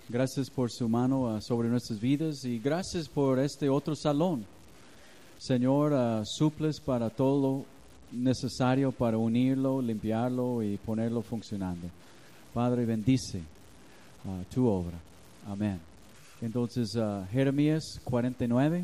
Gracias por su mano sobre nuestras vidas y gracias por este otro salón. Señor, suples para todo lo necesario para unirlo, limpiarlo y ponerlo funcionando. Padre, bendice tu obra. Amén. Entonces, Jeremías 49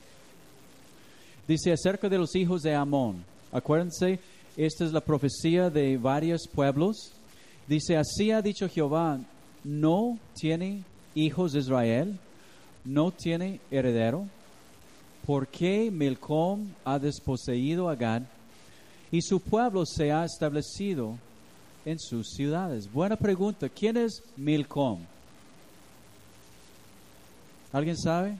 dice acerca de los hijos de Amón. Acuérdense, esta es la profecía de varios pueblos. Dice, así ha dicho Jehová, no tiene hijos de Israel, no tiene heredero. ¿Por qué Milcom ha desposeído a Gad y su pueblo se ha establecido en sus ciudades? Buena pregunta. ¿Quién es Milcom? ¿Alguien sabe?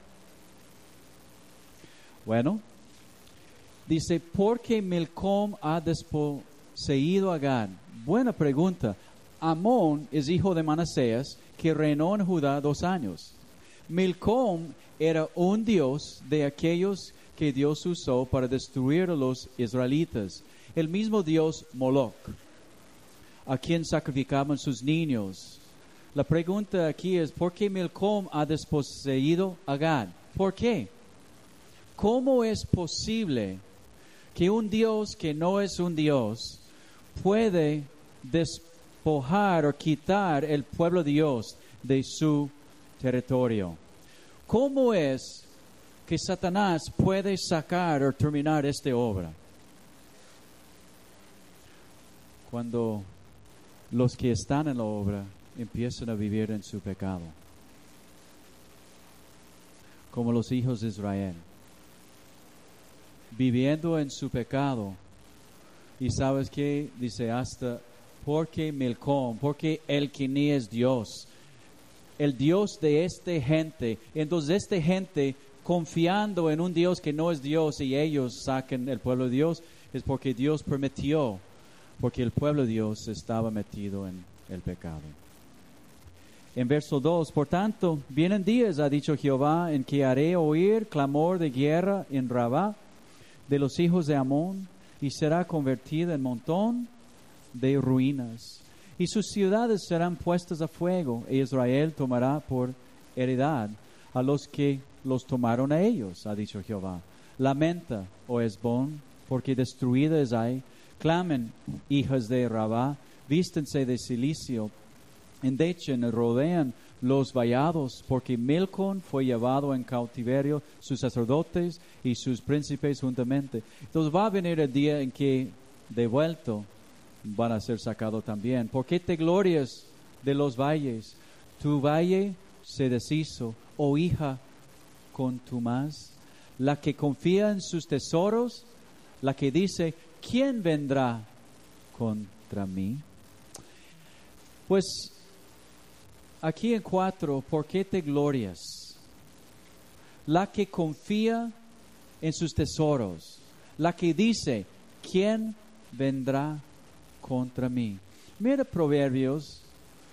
Bueno, dice, ¿por qué Milcom ha desposeído a Gad? Buena pregunta. Amón es hijo de Manasés, que reinó en Judá 2 años. Milcom era un dios de aquellos que Dios usó para destruir a los israelitas. El mismo dios Moloch, a quien sacrificaban sus niños. La pregunta aquí es, ¿por qué Milcom ha desposeído a Gad? ¿Por qué? ¿Cómo es posible que un Dios que no es un Dios puede despojar o quitar el pueblo de Dios de su territorio? ¿Cómo es que Satanás puede sacar o terminar esta obra? Cuando los que están en la obra empiezan a vivir en su pecado, como los hijos de Israel, viviendo en su pecado. Y sabes qué dice, hasta porque Milcom, porque el que ni es Dios, el Dios de esta gente. Entonces esta gente confiando en un Dios que no es Dios y ellos saquen el pueblo de Dios, es porque Dios permitió, porque el pueblo de Dios estaba metido en el pecado. En verso 2, por tanto, vienen días, ha dicho Jehová, en que haré oír clamor de guerra en Rabá de los hijos de Amón, y será convertida en montón de ruinas, y sus ciudades serán puestas a fuego, e Israel tomará por heredad a los que los tomaron a ellos, ha dicho Jehová. Lamenta, oh Hesbón, porque destruida es Ai. Clamen, hijas de Rabá, vístense de cilicio, endechen y rodean los vallados, porque Milcom fue llevado en cautiverio, sus sacerdotes y sus príncipes juntamente. Entonces va a venir el día en que de vuelto van a ser sacados también. ¿Por qué te glorias de los valles? Tu valle se deshizo, oh hija contumaz, la que confía en sus tesoros, la que dice, ¿quién vendrá contra mí? Pues aquí en 4, ¿por qué te glorias? La que confía en sus tesoros, la que dice, ¿quién vendrá contra mí? Mira Proverbios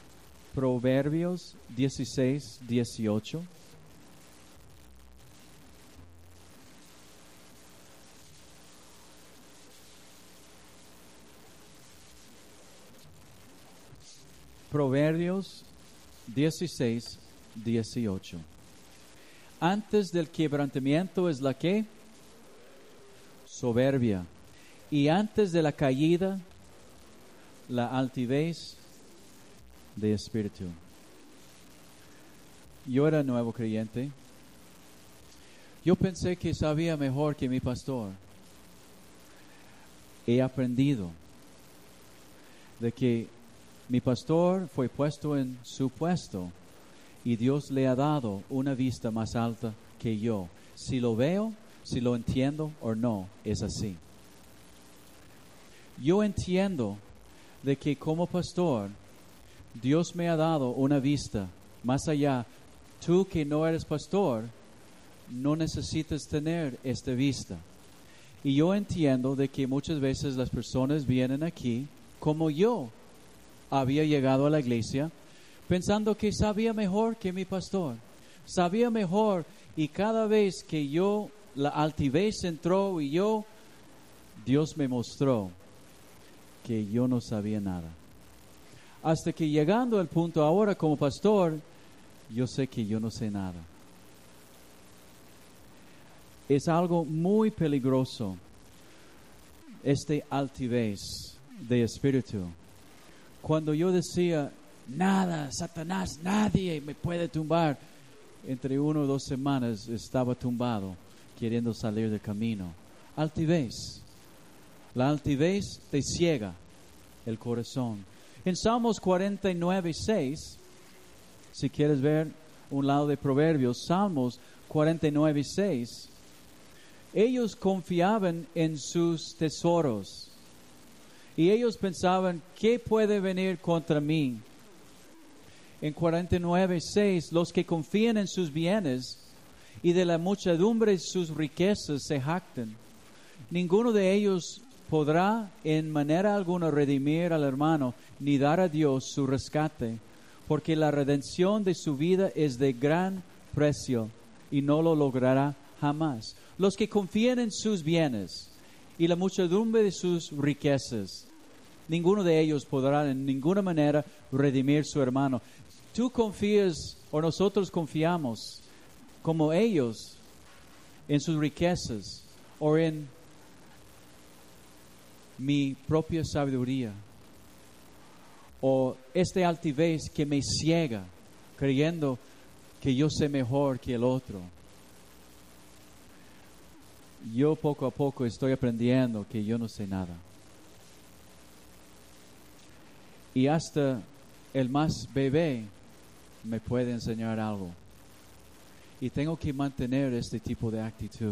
16, 18. Proverbios 16, 18. Antes del quebrantamiento es la que soberbia, y antes de la caída la altivez de espíritu. Yo era nuevo creyente. Yo pensé que sabía mejor que mi pastor. He aprendido de que mi pastor fue puesto en su puesto y Dios le ha dado una vista más alta que yo. Si lo veo, si lo entiendo o no, es así. Yo entiendo de que como pastor, Dios me ha dado una vista más allá. Tú que no eres pastor, no necesitas tener esta vista. Y yo entiendo de que muchas veces las personas vienen aquí como yo había llegado a la iglesia pensando que sabía mejor que mi pastor, sabía mejor, y cada vez que la altivez entró y Dios me mostró que yo no sabía nada. Hasta que llegando al punto ahora como pastor, yo sé que yo no sé nada. Es algo muy peligroso, altivez de espíritu. Cuando yo decía, nada, Satanás, nadie me puede tumbar, entre 1 o 2 semanas estaba tumbado, queriendo salir del camino. Altivez. La altivez te ciega el corazón. En Salmos 49:6, si quieres ver un lado de Proverbios, Salmos 49:6, ellos confiaban en sus tesoros y ellos pensaban, ¿qué puede venir contra mí? En 49:6, los que confían en sus bienes y de la muchedumbre de sus riquezas se jactan. Ninguno de ellos podrá en manera alguna redimir al hermano, ni dar a Dios su rescate, porque la redención de su vida es de gran precio y no lo logrará jamás. Los que confían en sus bienes y la muchedumbre de sus riquezas, ninguno de ellos podrá en ninguna manera redimir su hermano. Tú confías, o nosotros confiamos, como ellos, en sus riquezas, o en mi propia sabiduría, o altivez que me ciega, creyendo que yo sé mejor que el otro. Yo poco a poco estoy aprendiendo que yo no sé nada. Y hasta el más bebé me puede enseñar algo. Y tengo que mantener este tipo de actitud.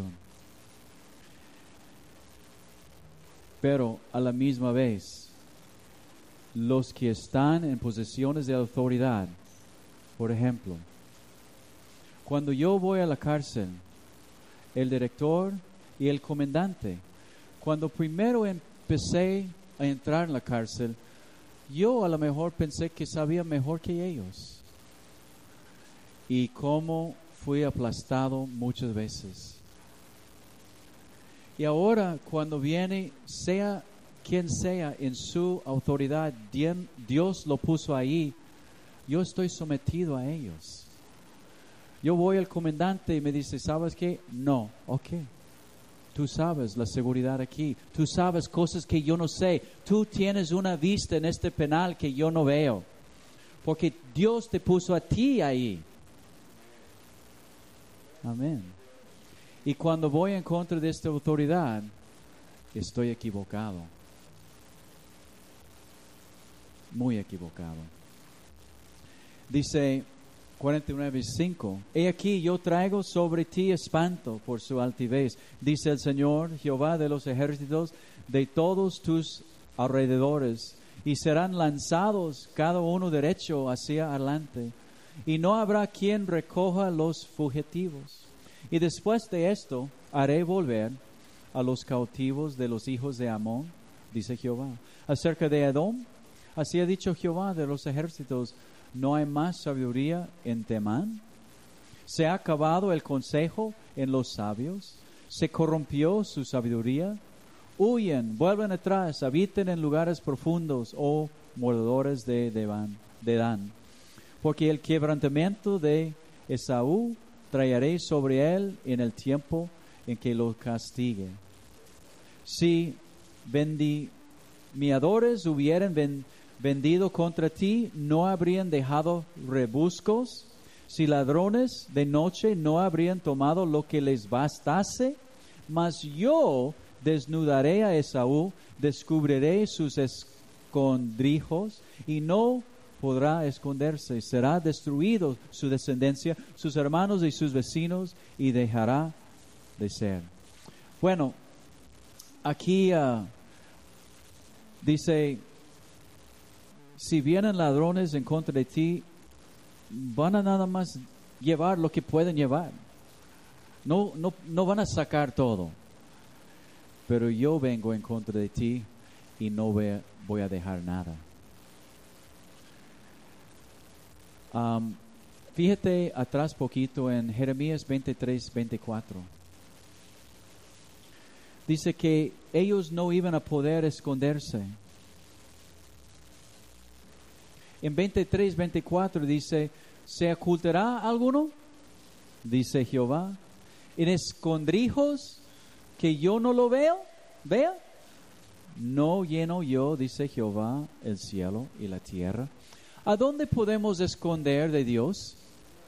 Pero a la misma vez, los que están en posiciones de autoridad, por ejemplo, cuando yo voy a la cárcel, el director y el comandante, cuando primero empecé a entrar en la cárcel, yo a lo mejor pensé que sabía mejor que ellos. Y cómo fui aplastado muchas veces. Y ahora cuando viene, sea quien sea en su autoridad, Dios lo puso ahí, yo estoy sometido a ellos. Yo voy al comandante y me dice, ¿sabes qué? No, ok. Tú sabes la seguridad aquí. Tú sabes cosas que yo no sé. Tú tienes una vista en este penal que yo no veo. Porque Dios te puso a ti ahí. Amén. Y cuando voy en contra de esta autoridad, estoy equivocado. Muy equivocado. Dice 49:5, he aquí yo traigo sobre ti espanto por su altivez, dice el Señor Jehová de los ejércitos, de todos tus alrededores, y serán lanzados cada uno derecho hacia adelante, y no habrá quien recoja los fugitivos. Y después de esto haré volver a los cautivos de los hijos de Amón, dice Jehová. Acerca de Edom, así ha dicho Jehová de los ejércitos, ¿no hay más sabiduría en Temán? ¿Se ha acabado el consejo en los sabios? ¿Se corrompió su sabiduría? Huyen, vuelven atrás, habiten en lugares profundos, oh moradores de Dan. Porque el quebrantamiento de Esaú traeré sobre él en el tiempo en que lo castigue. Si vendimiadores hubieran vendido contra ti, no habrían dejado rebuscos. Si ladrones de noche no habrían tomado lo que les bastase. Mas yo desnudaré a Esaú, descubriré sus escondrijos y no podrá esconderse. Será destruido su descendencia, sus hermanos y sus vecinos, y dejará de ser. Bueno, aquí dice, si vienen ladrones en contra de ti, van a nada más llevar lo que pueden llevar. No van a sacar todo. Pero yo vengo en contra de ti y no voy a dejar nada. Fíjate atrás poquito en Jeremías 23:24. Dice que ellos no iban a poder esconderse. En 23:24 dice, ¿Se ocultará alguno? Dice Jehová. ¿En escondrijos que yo no lo vea? No lleno yo, dice Jehová, el cielo y la tierra. ¿A dónde podemos esconder de Dios?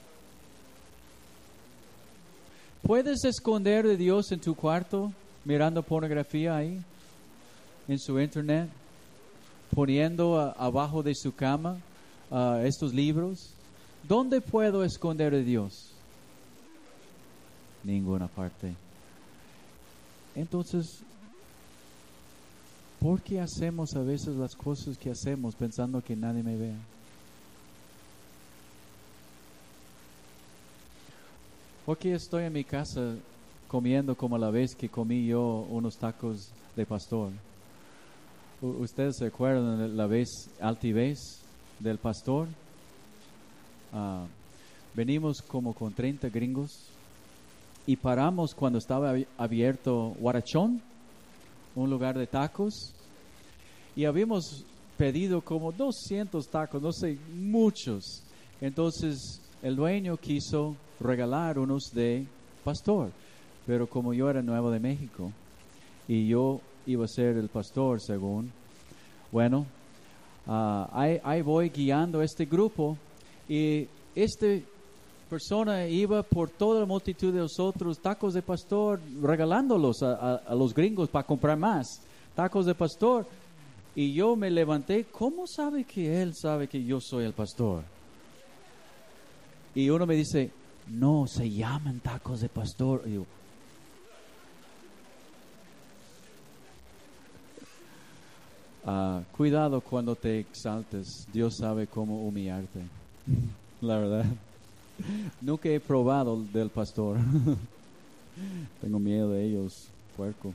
¿Puedes esconder de Dios en tu cuarto, mirando pornografía ahí, en su internet, poniendo abajo de su cama estos libros? ¿Dónde puedo esconder de Dios? Ninguna parte. Entonces, ¿por qué hacemos a veces las cosas que hacemos pensando que nadie me vea? ¿Por qué estoy en mi casa comiendo como la vez que comí yo unos tacos de pastor? ¿Ustedes se acuerdan de la vez altivez del pastor? Venimos como con 30 gringos y paramos cuando estaba abierto Huarachón, un lugar de tacos, y habíamos pedido como 200 tacos, no sé, muchos. Entonces el dueño quiso regalar unos de pastor, pero como yo era nuevo de México y yo iba a ser el pastor según, bueno, ahí voy guiando este grupo y esta persona iba por toda la multitud de nosotros, tacos de pastor, regalándolos a los gringos para comprar más tacos de pastor. Y yo me levanté, ¿cómo sabe que él sabe que yo soy el pastor? Y uno me dice, no, se llaman tacos de pastor. Y yo, cuidado cuando te exaltes, Dios sabe cómo humillarte. La verdad, nunca he probado del pastor. Tengo miedo de ellos, puerco.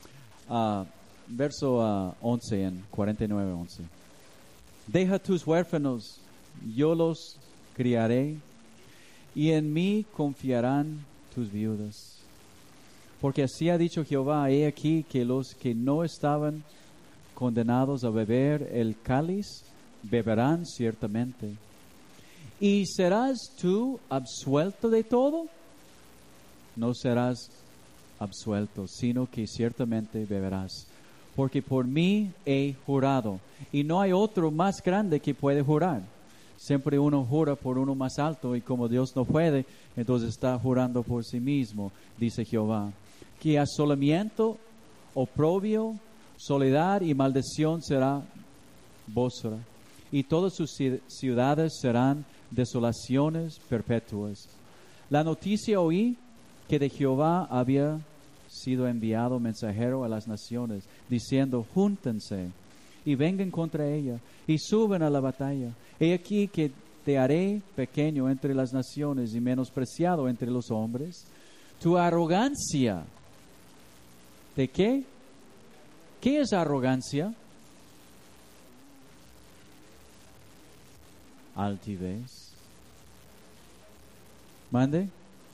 Verso 11 en 49:11. Deja tus huérfanos, yo los criaré, y en mí confiarán tus viudas. Porque así ha dicho Jehová, he aquí que los que no estaban condenados a beber el cáliz, beberán ciertamente. ¿Y serás tú absuelto de todo? No serás absuelto, sino que ciertamente beberás. Porque por mí he jurado, y no hay otro más grande que puede jurar. Siempre uno jura por uno más alto, y como Dios no puede, entonces está jurando por sí mismo, dice Jehová. Que asolamiento, oprobio, soledad y maldición será vuestra, y todas sus ciudades serán desolaciones perpetuas. La noticia oí que de Jehová había sido enviado mensajero a las naciones, diciendo, júntense y vengan contra ella y suben a la batalla. He aquí que te haré pequeño entre las naciones y menospreciado entre los hombres. Tu arrogancia, ¿de qué? ¿Qué es arrogancia? Altivez. ¿Mande?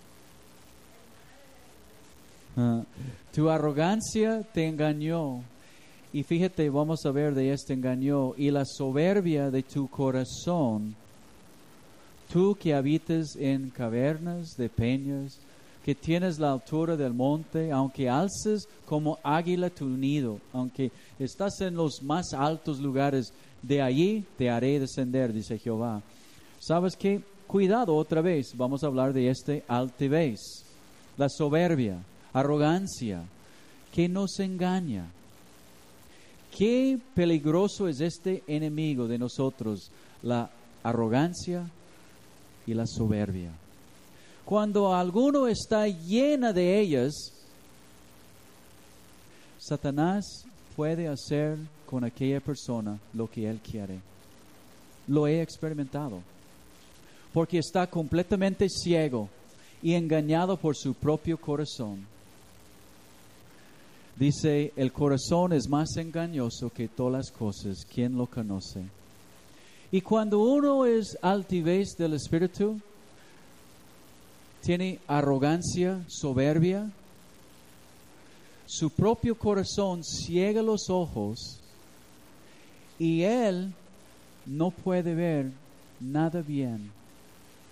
Tu arrogancia te engañó. Y fíjate, vamos a ver de este engaño. Y la soberbia de tu corazón, tú que habitas en cavernas de peñas, que tienes la altura del monte, aunque alces como águila tu nido, aunque estás en los más altos lugares, de allí te haré descender, dice Jehová. ¿Sabes qué? Cuidado otra vez, vamos a hablar de este altivez, la soberbia, arrogancia, que nos engaña. Qué peligroso es este enemigo de nosotros, la arrogancia y la soberbia. Cuando alguno está llena de ellas, Satanás puede hacer con aquella persona lo que él quiere. Lo he experimentado. Porque está completamente ciego y engañado por su propio corazón. Dice, el corazón es más engañoso que todas las cosas. ¿Quién lo conoce? Y cuando uno es altivez del espíritu, tiene arrogancia, soberbia, su propio corazón ciega los ojos y él no puede ver nada bien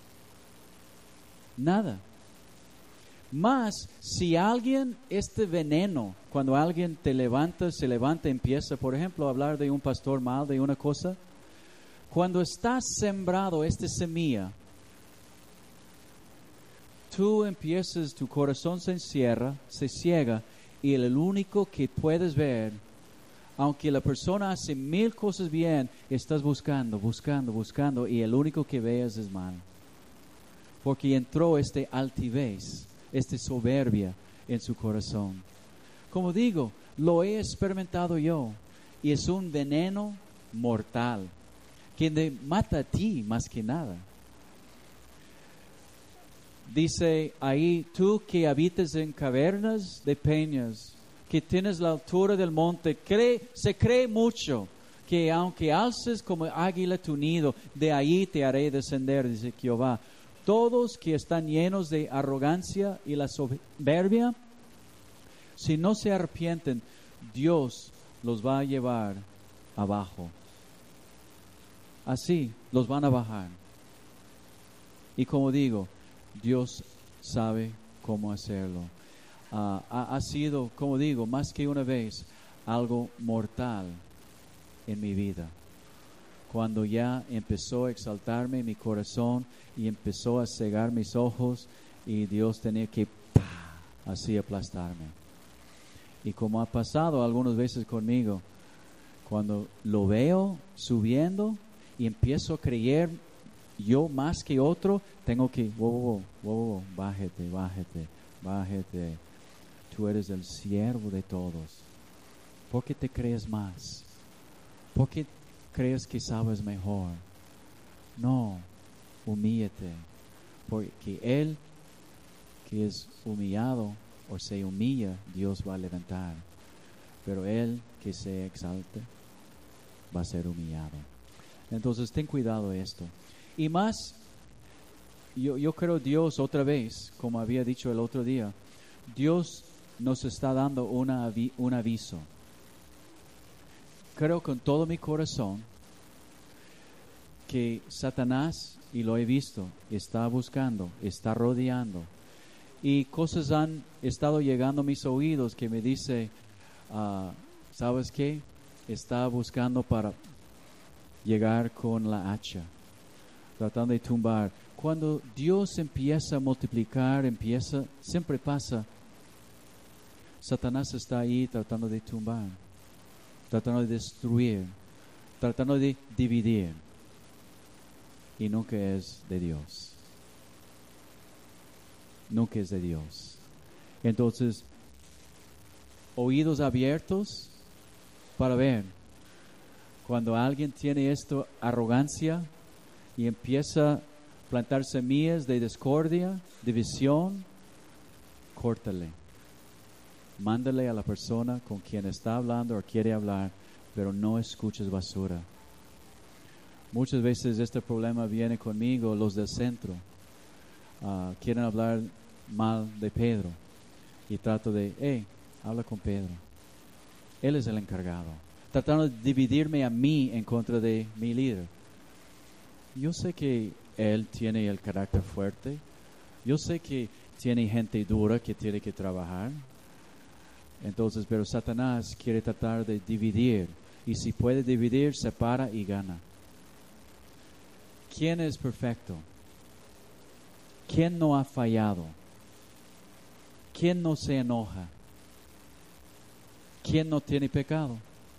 Nada. Más, si alguien, este veneno, cuando alguien se levanta, empieza, por ejemplo, a hablar de un pastor mal, de una cosa, cuando está sembrado esta semilla, tú empiezas, tu corazón se encierra, se ciega, y el único que puedes ver, aunque la persona hace 1000 cosas bien, estás buscando, y el único que veas es mal. Porque entró este altivez, esta soberbia en su corazón. Como digo, lo he experimentado yo, y es un veneno mortal, que te mata a ti más que nada. Dice ahí, tú que habitas en cavernas de peñas, que tienes la altura del monte, se cree mucho que aunque alces como águila tu nido, de ahí te haré descender, dice Jehová. Todos que están llenos de arrogancia y la soberbia, si no se arrepienten, Dios los va a llevar abajo. Así los van a bajar. Y como digo, Dios sabe cómo hacerlo. Ha sido, como digo, más que una vez, algo mortal en mi vida. Cuando ya empezó a exaltarme mi corazón y empezó a cegar mis ojos, y Dios tenía que así aplastarme. Y como ha pasado algunas veces conmigo, cuando lo veo subiendo y empiezo a creer yo más que otro, tengo que, bájate. Tú eres el siervo de todos. ¿Por qué te crees más? ¿Por qué crees que sabes mejor? No, humíllate, porque Él que es humillado o se humilla, Dios va a levantar. Pero Él que se exalte va a ser humillado. Entonces ten cuidado de esto. Y más, yo creo Dios otra vez, como había dicho el otro día, Dios nos está dando un aviso. Creo con todo mi corazón que Satanás, y lo he visto, está buscando, está rodeando. Y cosas han estado llegando a mis oídos que me dice, ¿sabes qué? Está buscando para llegar con la hacha, tratando de tumbar. Cuando Dios empieza a multiplicar, siempre pasa, Satanás está ahí tratando de tumbar, tratando de destruir, tratando de dividir, y nunca es de Dios. Nunca es de Dios. Entonces, oídos abiertos para ver. Cuando alguien tiene esta arrogancia y empieza a plantar semillas de discordia, división, córtale. Mándale a la persona con quien está hablando o quiere hablar, pero no escuches basura. Muchas veces este problema viene conmigo, los del centro. Quieren hablar mal de Pedro. Y trato de, habla con Pedro. Él es el encargado. Tratando de dividirme a mí en contra de mi líder. Yo sé que él tiene el carácter fuerte. Yo sé que tiene gente dura que tiene que trabajar. Entonces, pero Satanás quiere tratar de dividir. Y si puede dividir, separa y gana. ¿Quién es perfecto? ¿Quién no ha fallado? ¿Quién no se enoja? ¿Quién no tiene pecado?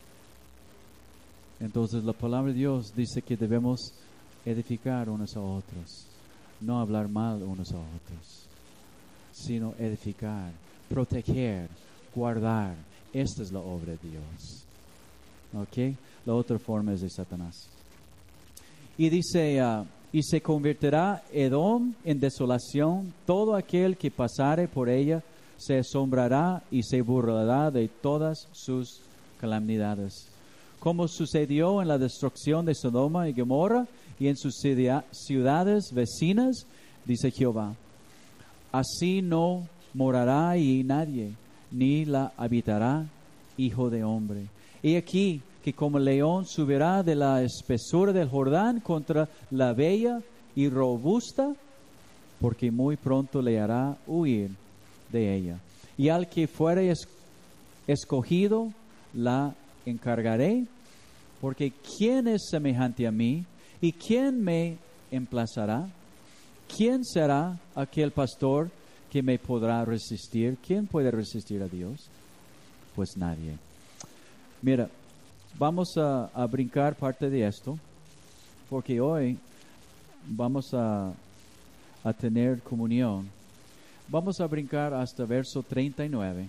Entonces la palabra de Dios dice que debemos edificar unos a otros, no hablar mal unos a otros, sino edificar, proteger, guardar. Esta es la obra de Dios. ¿Ok? La otra forma es de Satanás. Y dice, y se convertirá Edom en desolación, todo aquel que pasare por ella se asombrará y se burlará de todas sus calamidades. Como sucedió en la destrucción de Sodoma y Gomorra y en sus ciudades vecinas, dice Jehová. Así no morará ahí nadie, ni la habitará hijo de hombre. Y aquí que como león subirá de la espesura del Jordán contra la bella y robusta porque muy pronto le hará huir de ella. Y al que fuere escogido, la encargaré, porque ¿quién es semejante a mí? ¿Y quién me emplazará? ¿Quién será aquel pastor que me podrá resistir? ¿Quién puede resistir a Dios? Pues nadie. Mira, vamos a brincar parte de esto, porque hoy vamos a tener comunión. Vamos a brincar hasta verso 39.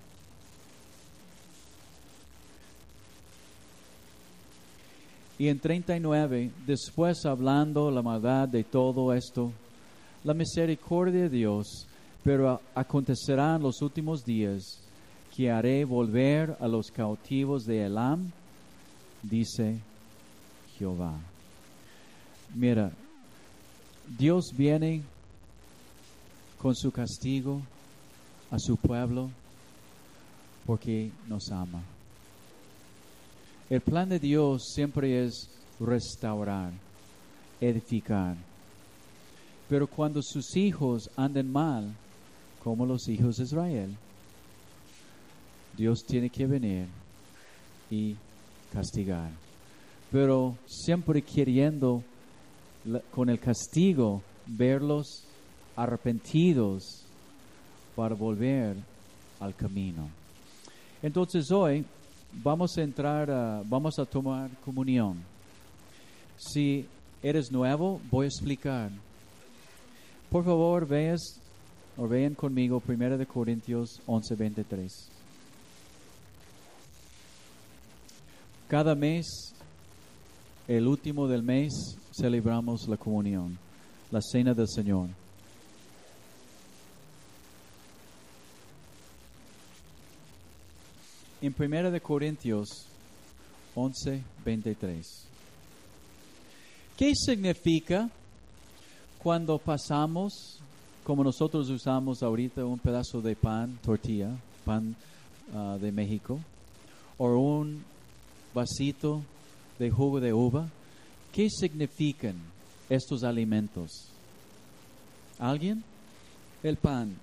Y en 39, después hablando la maldad de todo esto, la misericordia de Dios, pero acontecerá en los últimos días que haré volver a los cautivos de Elam, dice Jehová. Mira, Dios viene con su castigo a su pueblo porque nos ama. El plan de Dios siempre es restaurar, edificar. Pero cuando sus hijos anden mal, como los hijos de Israel, Dios tiene que venir y castigar. Pero siempre queriendo con el castigo verlos arrepentidos para volver al camino. Entonces hoy vamos a tomar comunión. Si eres nuevo, voy a explicar. Por favor, vean conmigo 1 Corintios 11:23. Cada mes, el último del mes, celebramos la comunión, la cena del Señor. En 1 Corintios 11:23. ¿Qué significa cuando pasamos, como nosotros usamos ahorita, un pedazo de pan, tortilla, pan de México, o un vasito de jugo de uva? ¿Qué significan estos alimentos? ¿Alguien? El pan.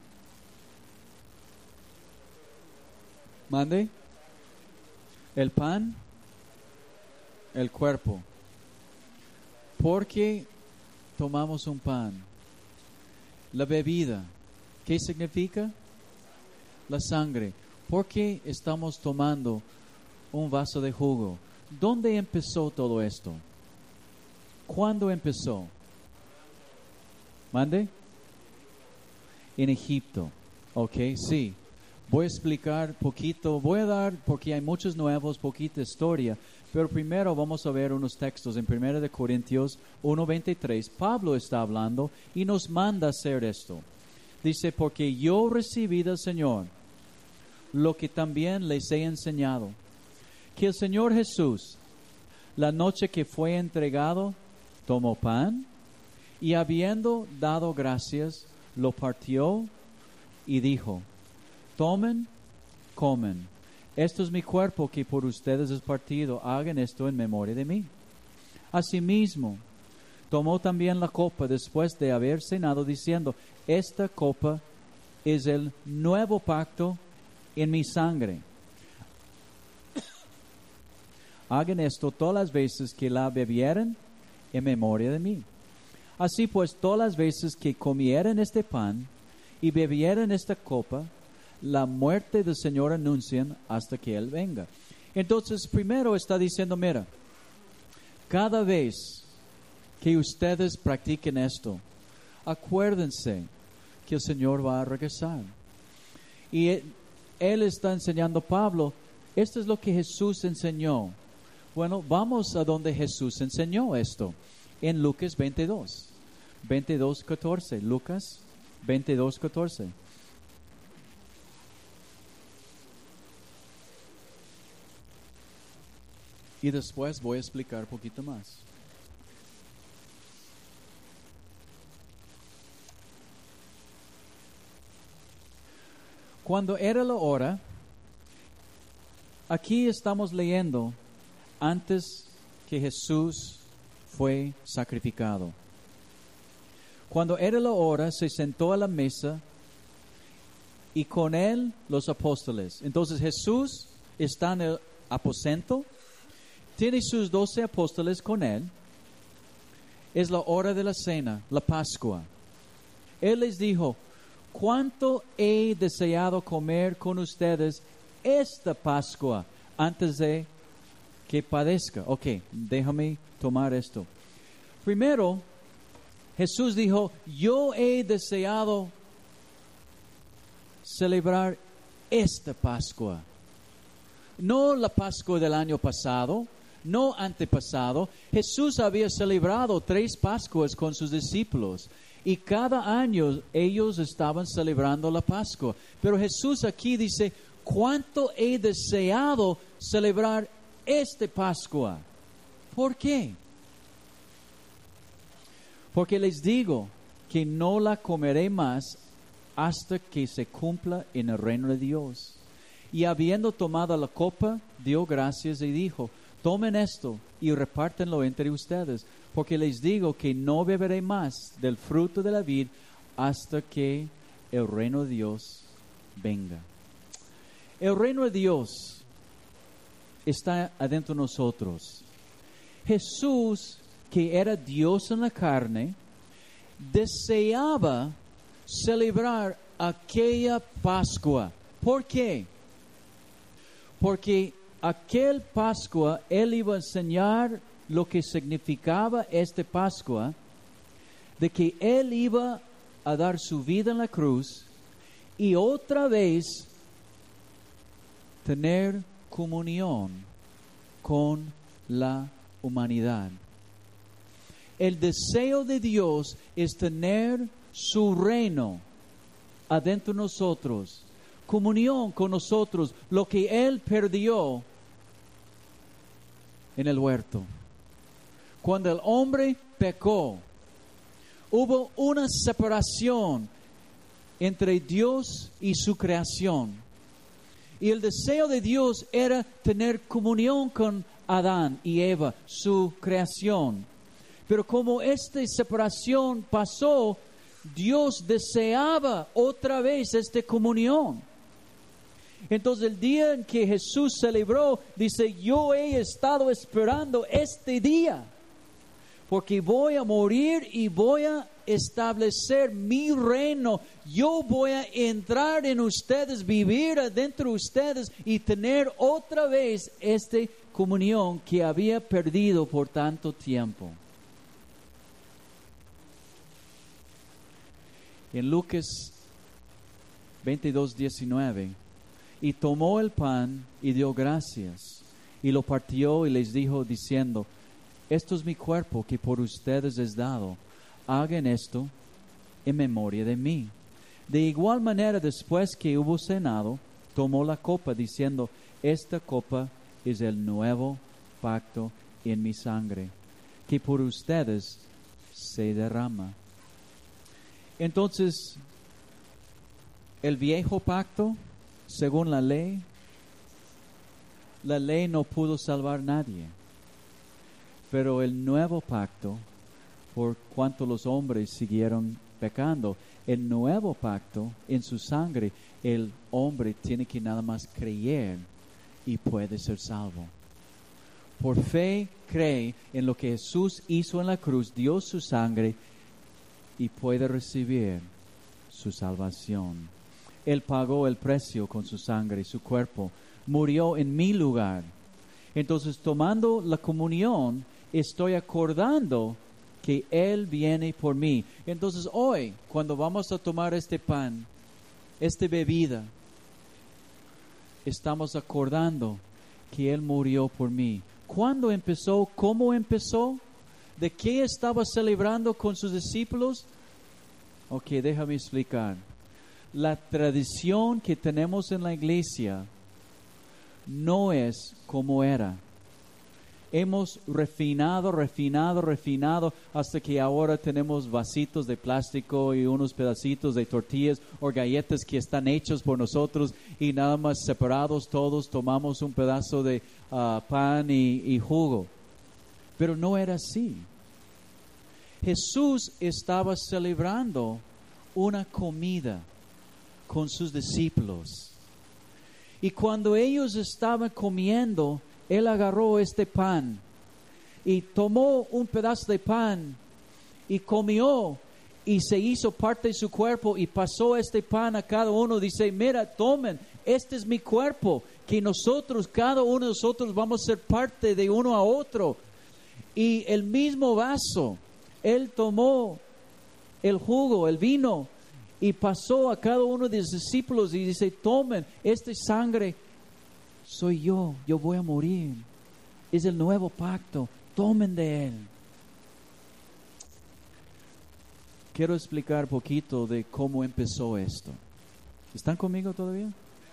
¿Mande? El pan, el cuerpo. ¿Por qué tomamos un pan? La bebida, ¿qué significa? La sangre. ¿Por qué estamos tomando un vaso de jugo? ¿Dónde empezó todo esto? ¿Cuándo empezó? ¿Mande? En Egipto. Ok, sí. Voy a explicar poquito, voy a dar, porque hay muchos nuevos, poquita historia, pero primero vamos a ver unos textos en 1 Corintios 1:23. Pablo está hablando y nos manda hacer esto. Dice, porque yo recibí del Señor lo que también les he enseñado, que el Señor Jesús, la noche que fue entregado, tomó pan y habiendo dado gracias, lo partió y dijo, tomen, comen. Esto es mi cuerpo que por ustedes es partido. Hagan esto en memoria de mí. Asimismo, tomó también la copa después de haber cenado, diciendo, esta copa es el nuevo pacto en mi sangre. Hagan esto todas las veces que la bebieren en memoria de mí. Así pues, todas las veces que comieren este pan y bebieren esta copa, la muerte del Señor anuncian hasta que Él venga. Entonces, primero está diciendo, mira, cada vez que ustedes practiquen esto, acuérdense que el Señor va a regresar. Y Él está enseñando a Pablo, esto es lo que Jesús enseñó. Bueno, vamos a donde Jesús enseñó esto, en Lucas 22:14. Lucas 22:14. Y después voy a explicar un poquito más. Cuando era la hora, aquí estamos leyendo antes que Jesús fue sacrificado. Cuando era la hora, se sentó a la mesa y con él los apóstoles. Entonces Jesús está en el aposento, tiene sus 12 apóstoles con él. Es la hora de la cena, la Pascua. Él les dijo: ¿cuánto he deseado comer con ustedes esta Pascua antes de que padezca? Ok, déjame tomar esto. Primero, Jesús dijo: yo he deseado celebrar esta Pascua. No la Pascua del año pasado, no antepasado. Jesús había celebrado 3 Pascuas con sus discípulos y cada año ellos estaban celebrando la Pascua. Pero Jesús aquí dice: ¿cuánto he deseado celebrar esta Pascua? ¿Por qué? Porque les digo que no la comeré más hasta que se cumpla en el reino de Dios. Y habiendo tomado la copa, dio gracias y dijo: tomen esto y repártenlo entre ustedes, porque les digo que no beberé más del fruto de la vid hasta que el reino de Dios venga. El reino de Dios está adentro de nosotros. Jesús, que era Dios en la carne, deseaba celebrar aquella Pascua. ¿Por qué? Porque aquel Pascua Él iba a enseñar lo que significaba esta Pascua, de que Él iba a dar su vida en la cruz y otra vez tener comunión con la humanidad. El deseo de Dios es tener su reino adentro de nosotros, comunión con nosotros, lo que Él perdió en el huerto. Cuando el hombre pecó, hubo una separación entre Dios y su creación. Y el deseo de Dios era tener comunión con Adán y Eva, su creación. Pero como esta separación pasó, Dios deseaba otra vez esta comunión. Entonces el día en que Jesús celebró, dice: yo he estado esperando este día, porque voy a morir y voy a establecer mi reino. Yo voy a entrar en ustedes, vivir adentro de ustedes y tener otra vez esta comunión que había perdido por tanto tiempo. En Lucas 22:19, y tomó el pan y dio gracias y lo partió y les dijo diciendo: esto es mi cuerpo que por ustedes es dado, hagan esto en memoria de mí. De igual manera, después que hubo cenado, tomó la copa diciendo: esta copa es el nuevo pacto en mi sangre, que por ustedes se derrama. Entonces, el viejo pacto, según la ley no pudo salvar a nadie. Pero el nuevo pacto, por cuanto los hombres siguieron pecando, el nuevo pacto, en su sangre, el hombre tiene que nada más creer y puede ser salvo. Por fe cree en lo que Jesús hizo en la cruz, dio su sangre y puede recibir su salvación. Él pagó el precio con su sangre, su cuerpo, murió en mi lugar. Entonces, tomando la comunión, estoy acordando que Él viene por mí. Entonces, hoy, cuando vamos a tomar este pan, esta bebida, estamos acordando que Él murió por mí. ¿Cuándo empezó? ¿Cómo empezó? ¿De qué estaba celebrando con sus discípulos? Ok, déjame explicar. La tradición que tenemos en la iglesia no es como era. Hemos refinado hasta que ahora tenemos vasitos de plástico y unos pedacitos de tortillas o galletas que están hechos por nosotros y nada más separados todos tomamos un pedazo de pan y jugo. Pero no era así. Jesús estaba celebrando una comida con sus discípulos. Y cuando ellos estaban comiendo, Él agarró este pan y tomó un pedazo de pan y comió y se hizo parte de su cuerpo y pasó este pan a cada uno. Dice, mira, tomen, este es mi cuerpo, que nosotros, cada uno de nosotros vamos a ser parte de uno a otro. Y el mismo vaso, Él tomó el jugo, el vino, y pasó a cada uno de sus discípulos y dice, tomen, esta sangre soy yo voy a morir. Es el nuevo pacto, tomen de él. Quiero explicar poquito de cómo empezó esto. ¿Están conmigo todavía?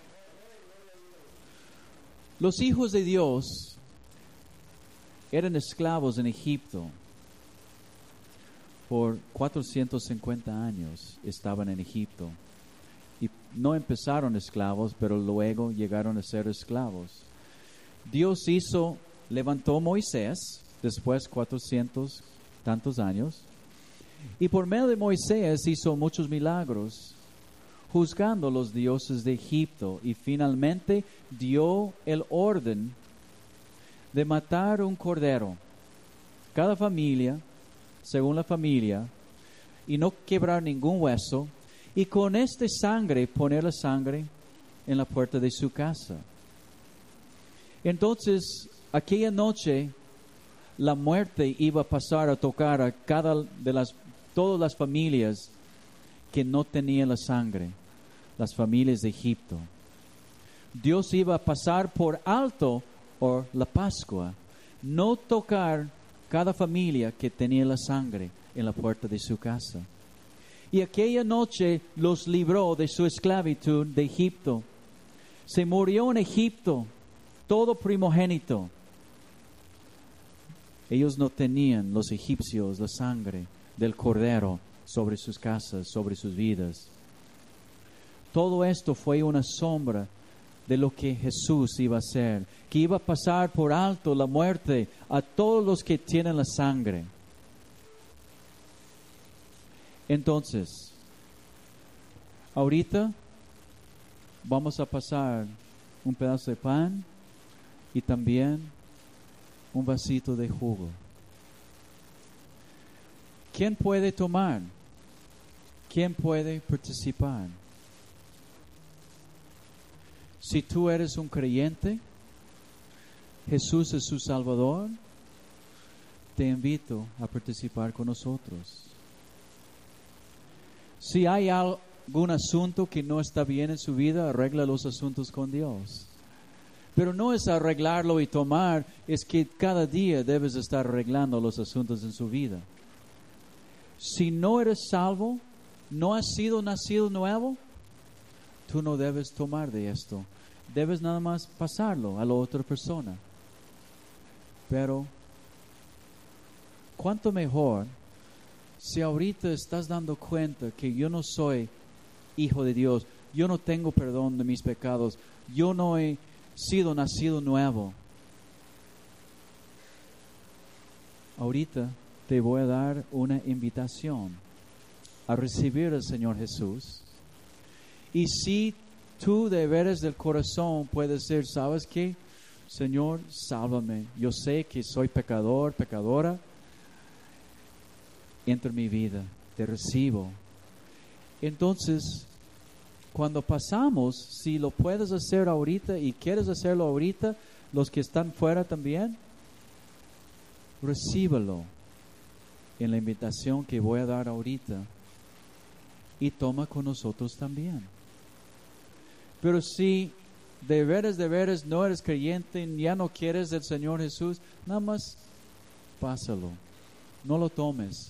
Los hijos de Dios eran esclavos en Egipto. Por 450 años estaban en Egipto. Y no empezaron esclavos, pero luego llegaron a ser esclavos. Dios levantó a Moisés, después 400 tantos años, y por medio de Moisés hizo muchos milagros, juzgando a los dioses de Egipto, y finalmente dio el orden de matar un cordero. Cada familia, según la familia, y no quebrar ningún hueso, y con esta sangre, poner la sangre en la puerta de su casa. Entonces, aquella noche, la muerte iba a pasar a tocar a todas las familias que no tenían la sangre, las familias de Egipto. Dios iba a pasar por alto por la Pascua, no tocar cada familia que tenía la sangre en la puerta de su casa. Y aquella noche los libró de su esclavitud de Egipto. Se murió en Egipto todo primogénito. Ellos no tenían, los egipcios, la sangre del cordero sobre sus casas, sobre sus vidas. Todo esto fue una sombra de lo que Jesús iba a hacer, que iba a pasar por alto la muerte a todos los que tienen la sangre. Entonces, ahorita vamos a pasar un pedazo de pan y también un vasito de jugo. ¿Quién puede tomar? ¿Quién puede participar? Si tú eres un creyente, Jesús es su Salvador, te invito a participar con nosotros. Si hay algún asunto que no está bien en su vida, arregla los asuntos con Dios. Pero no es arreglarlo y tomar, es que cada día debes estar arreglando los asuntos en su vida. Si no eres salvo, no has sido nacido nuevo, tú no debes tomar de esto. Debes nada más pasarlo a la otra persona. Pero, ¿cuánto mejor si ahorita estás dando cuenta que yo no soy hijo de Dios, yo no tengo perdón de mis pecados, yo no he sido nacido nuevo? Ahorita te voy a dar una invitación a recibir al Señor Jesús. Y si tú de veras del corazón puedes decir, ¿sabes qué? Señor, sálvame. Yo sé que soy pecador, pecadora. Entra en mi vida, te recibo. Entonces, cuando pasamos, si lo puedes hacer ahorita y quieres hacerlo ahorita, los que están fuera también, recíbelo en la invitación que voy a dar ahorita y toma con nosotros también. Pero si de veras no eres creyente, ya no quieres del Señor Jesús, nada más pásalo, no lo tomes.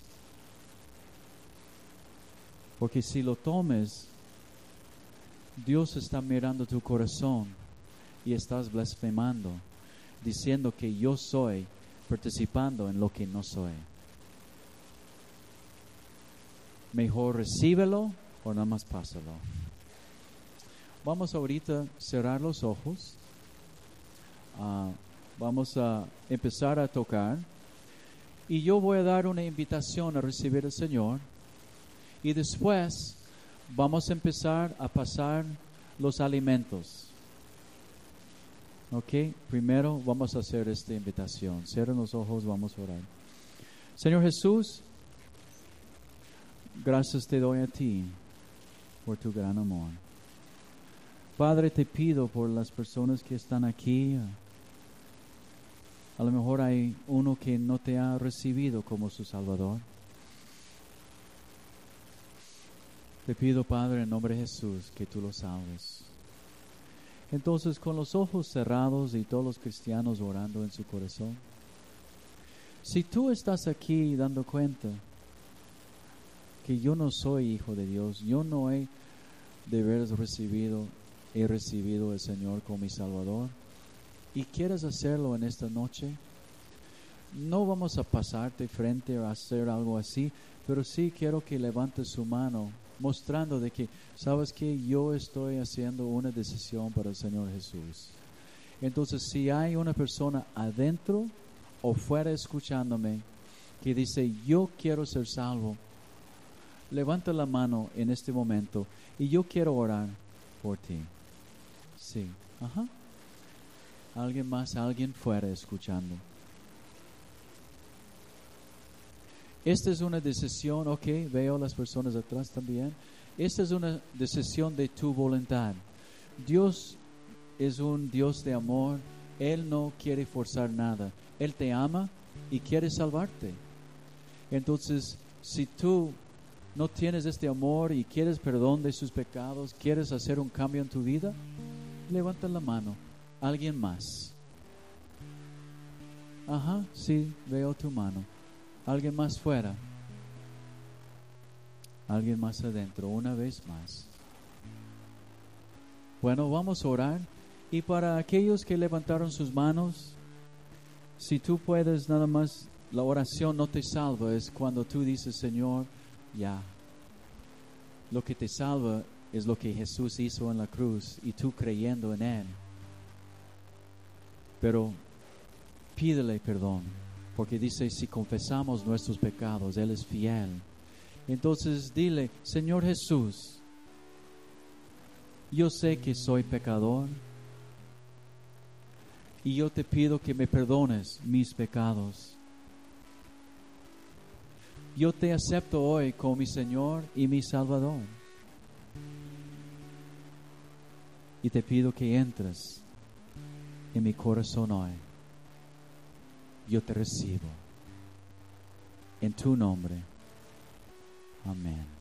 Porque si lo tomes, Dios está mirando tu corazón y estás blasfemando, diciendo que yo soy, participando en lo que no soy. Mejor recíbelo o nada más pásalo. Vamos ahorita a cerrar los ojos. Vamos a empezar a tocar. Y yo voy a dar una invitación a recibir al Señor. Y después vamos a empezar a pasar los alimentos. Ok, primero vamos a hacer esta invitación. Cierren los ojos, vamos a orar. Señor Jesús, gracias te doy a ti por tu gran amor. Padre, te pido por las personas que están aquí. A lo mejor hay uno que no te ha recibido como su Salvador. Te pido, Padre, en nombre de Jesús, que tú lo salves. Entonces, con los ojos cerrados y todos los cristianos orando en su corazón, si tú estás aquí dando cuenta que yo no soy hijo de Dios, yo no he de haber recibido el Señor como mi Salvador, y quieres hacerlo en esta noche, no vamos a pasarte frente a hacer algo así, pero sí quiero que levantes su mano, mostrando de que, sabes que yo estoy haciendo una decisión para el Señor Jesús. Entonces, si hay una persona adentro o fuera escuchándome que dice, yo quiero ser salvo, levanta la mano en este momento y yo quiero orar por ti. Sí, ajá. Alguien más, alguien fuera escuchando. Esta es una decisión, ok, veo las personas atrás también. Esta es una decisión de tu voluntad. Dios es un Dios de amor. Él no quiere forzar nada. Él te ama y quiere salvarte. Entonces, si tú no tienes este amor y quieres perdón de sus pecados, quieres hacer un cambio en tu vida, levanta la mano. ¿Alguien más? Ajá, sí, veo tu mano. ¿Alguien más fuera? ¿Alguien más adentro? Una vez más. Bueno, vamos a orar. Y para aquellos que levantaron sus manos, si tú puedes nada más, la oración no te salva, es cuando tú dices, Señor, ya. Lo que te salva es lo que Jesús hizo en la cruz y tú creyendo en Él. Pero pídele perdón, porque dice, si confesamos nuestros pecados, Él es fiel. Entonces dile, Señor Jesús, yo sé que soy pecador y yo te pido que me perdones mis pecados. Yo te acepto hoy como mi Señor y mi Salvador. Y te pido que entres en mi corazón hoy. Yo te recibo. En tu nombre. Amén.